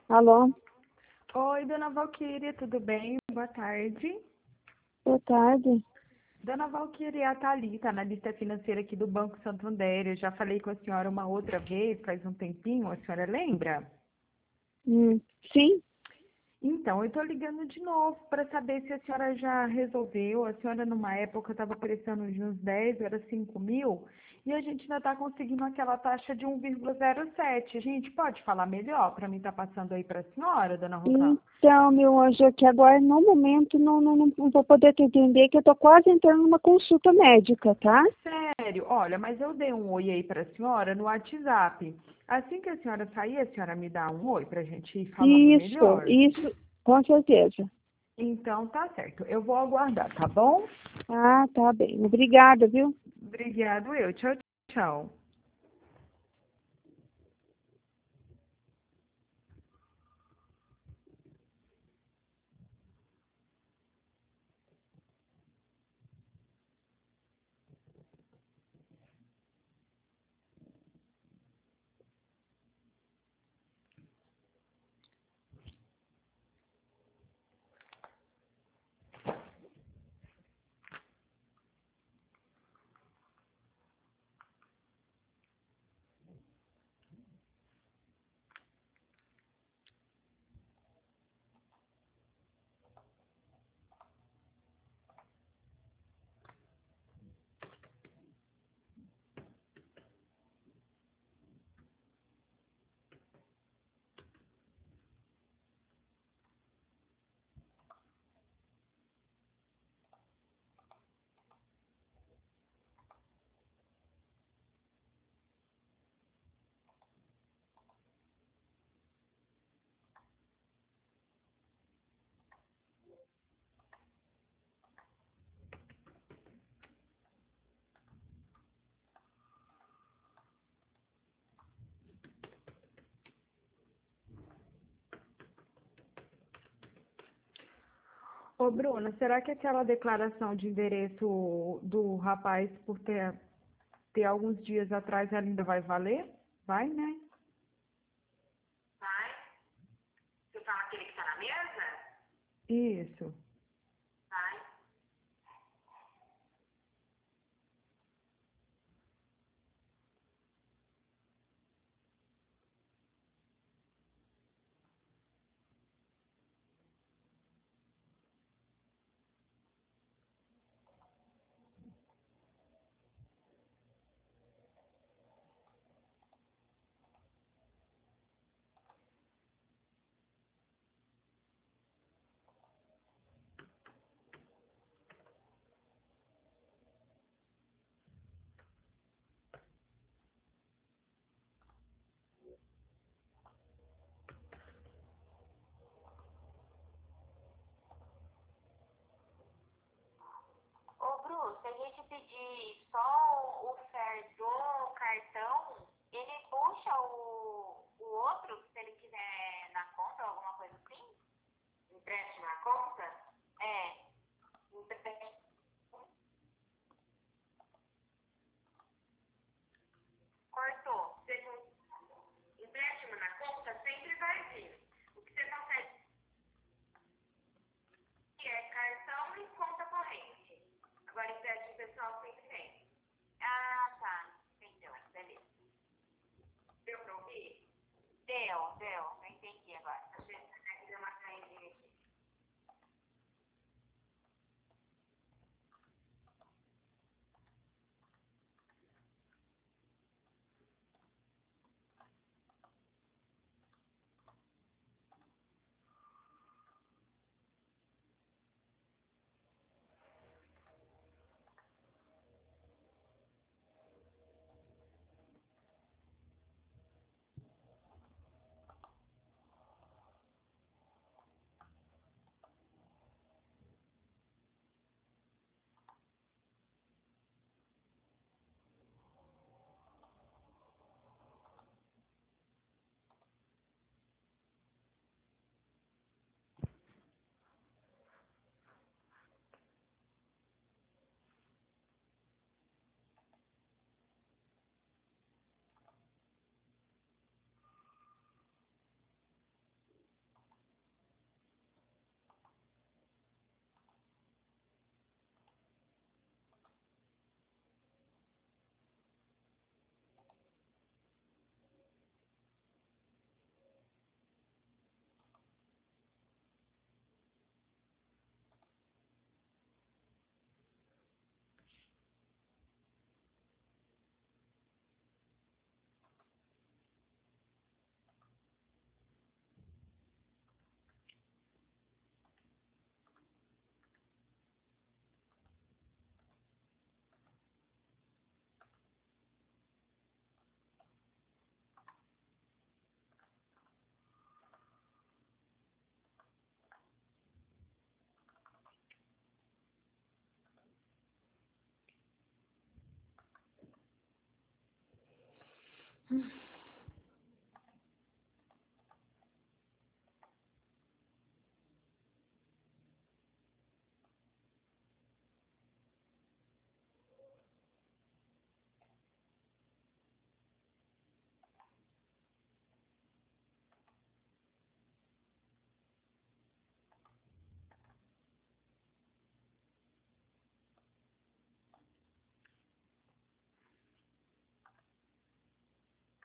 Alô, Oi, dona Valquíria, tudo bem? Boa tarde. boa tarde. Dona Valquíria, é a Thalita, analista financeira aqui do Banco Santander. Eu já falei com a senhora uma outra vez, faz um tempinho, a senhora lembra? Sim, Então, eu estou ligando de novo para saber se a senhora já resolveu. A senhora, numa época, estava precisando de uns 10, era 5 mil, e a gente ainda está conseguindo aquela taxa de 1,07. A gente pode falar melhor para mim estar passando aí para a senhora, dona Rosana? então, meu anjo, aqui agora no momento não vou poder te entender que eu tô quase entrando numa consulta médica, tá? Sério, olha, mas eu dei um oi aí para a senhora no WhatsApp. Assim que a senhora sair, a senhora me dá um oi para a gente ir falando melhor? Isso, com certeza. Então tá certo, eu vou aguardar, tá bom? Ah, tá bem. Obrigada, viu? Obrigado, eu. Tchau, tchau. Ô, Bruna, será que aquela declaração de endereço do rapaz por ter alguns dias atrás ela ainda vai valer? Vai, né? Vai. Você fala aquele que tá na mesa? Isso. Vai. Ô, Bruce, se a gente pedir só o FER do cartão, ele puxa o outro, se ele quiser na conta ou alguma coisa assim? Empréstimo na conta? É. Empréstimo. Cortou. Empréstimo na conta sempre vai vir. O que você consegue é cartão e conta corrente. Agora, empréstimo pessoal sempre vem.